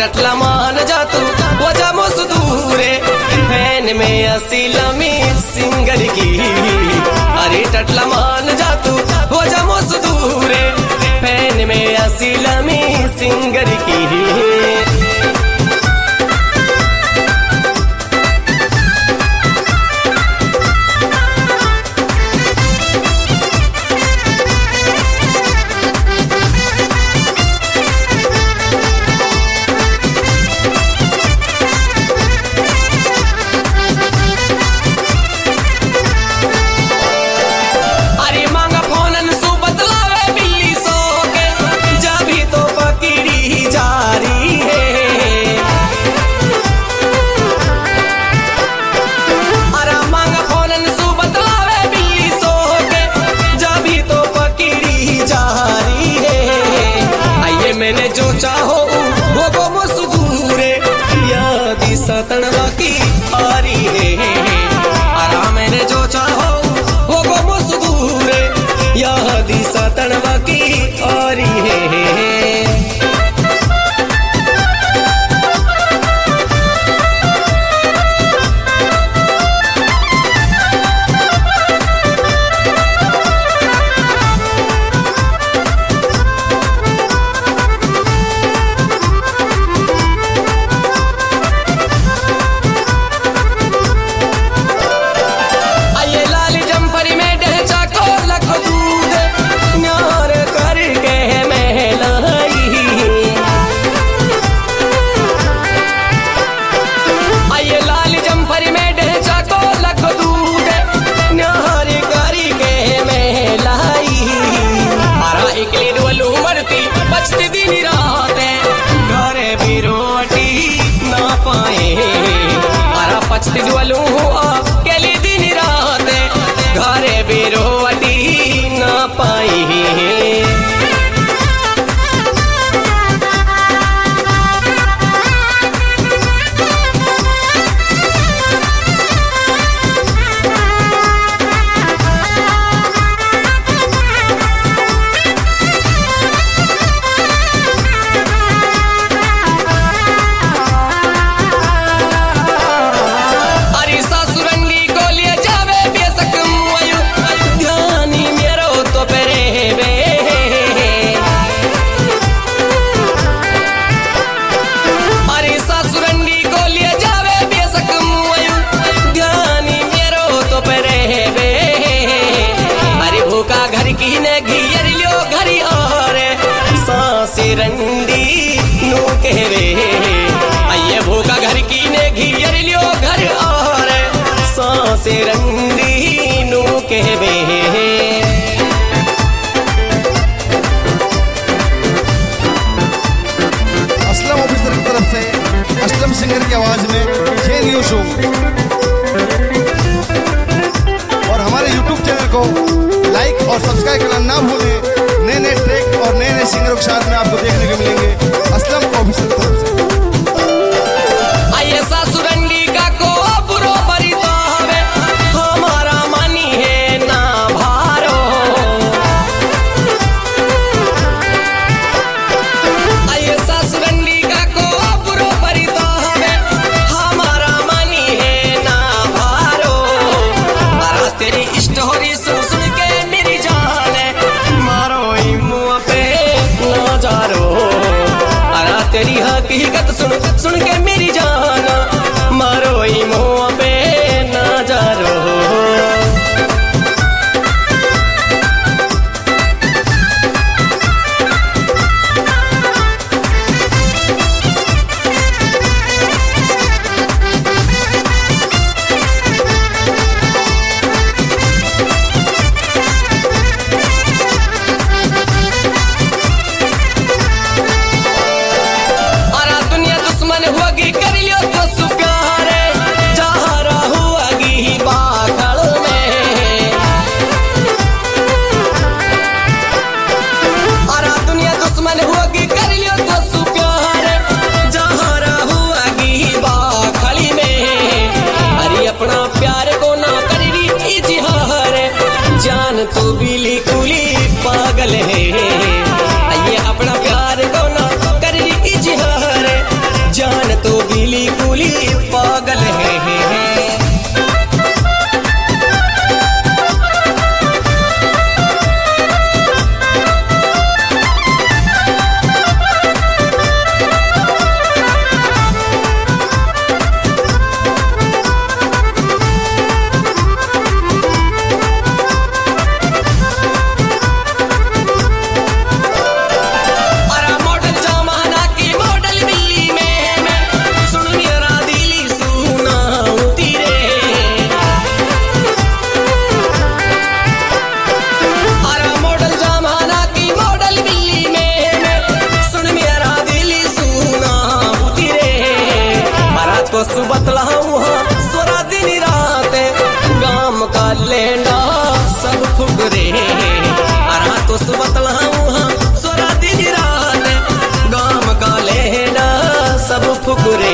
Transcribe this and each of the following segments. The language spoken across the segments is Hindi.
टटला मान जा तू वो जा मजदूरे फैन में असीलमी सिंगर की। अरे टटला मान जा तू वो जा मजदूरे फैन में असीलमी सिंगर की। मैंने जो चाहो वो गो मजदूरे यादी सतनवा की आरी है। अरा मैंने जो चाहो वो गो मजदूरे यादी सतनवा की आरी है। पछती ज्वलू केली दिन रात घरे बेरोटी ना पाई। रंडी नू कहवे आइए भूखा घर की ने घियर लियो घर और सांसे रंडी नू कहवे। असलम ऑफिसर की तरफ से असलम सिंगर की आवाज में ये न्यू शो और हमारे YouTube चैनल को लाइक और सब्सक्राइब करना ना भूलें। नए नए ट्रैक और नए नए सिंगरों के साथ में आपको देखने को मिलेंगे असलम ऑफिसर की तरफ से। सासुरंडी का को बुरो परिता हवे हमारा मानी है ना भारो। आये सासुरंडी का को बुरो परिता हवे हमारा मानी है ना भारो। मारा तेरी स्टोरी सुन सुन के मेरी जान मारो मुँह पे नजारो। अरा तेरी हकीकत सुन सुन के मेरी जान मारो मुँह पे नजारो। अरा दुनिया दुश्मन होगी कर लियो फुकरे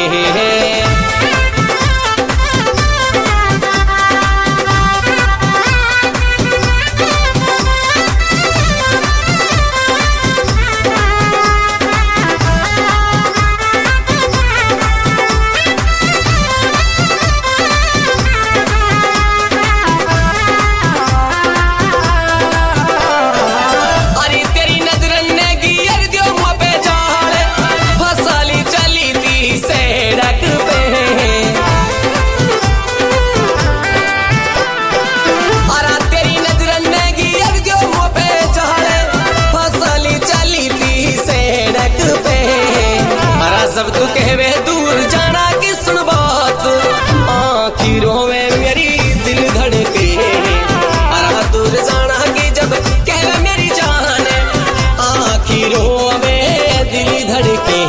सब तू कहवे दूर जाना की सुन बात आखिरों में मेरी दिल धड़के अरा दूर जाना की जब कहवे मेरी जान आखिरों में दिल धड़के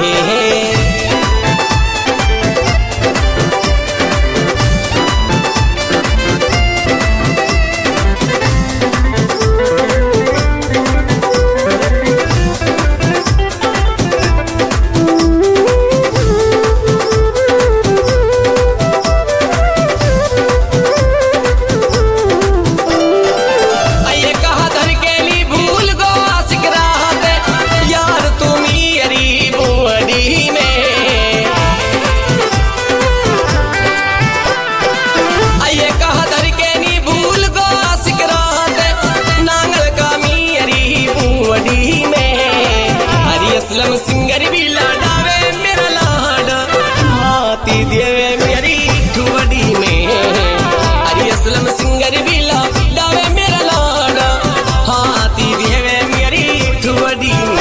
असलम सिंगर भी लाडावे मेरा लाड हाथी देवे मेरी ठुवड़ी में अरे असलम सिंगर भी लाडावे मेरा लाड हाथी देवे मेरी ठुवड़ी में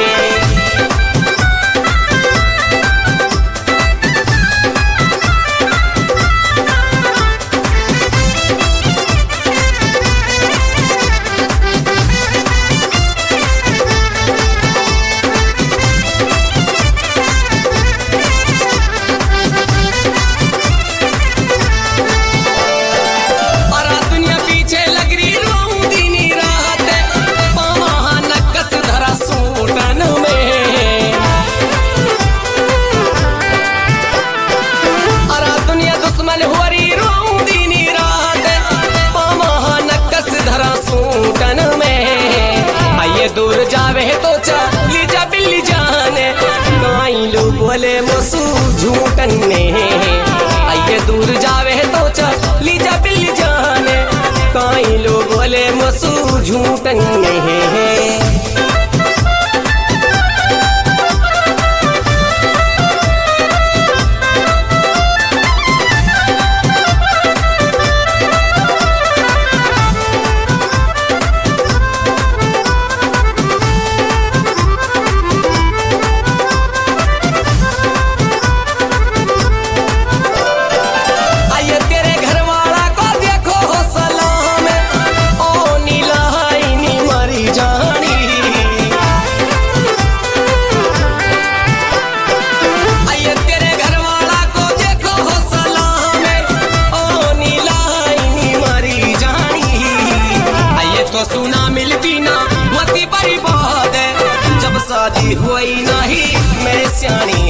दूर जावे तो चली जा बिल्ली जाने कई लोग बोले मसू झूठन ने आइए दूर जावे तो चली जा बिल्ली जाने कई लोग बोले मसू झूठन ने सुना मिलती ना मती बड़ी बात है जब शादी हुई नहीं मेरे सियानी